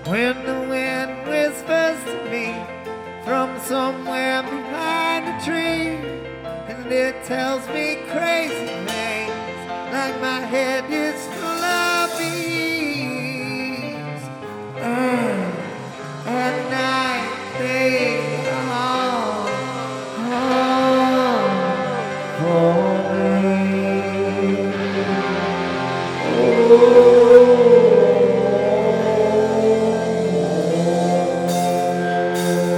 When the wind whispers to me from somewhere behind a tree, and it tells me crazy things like my head is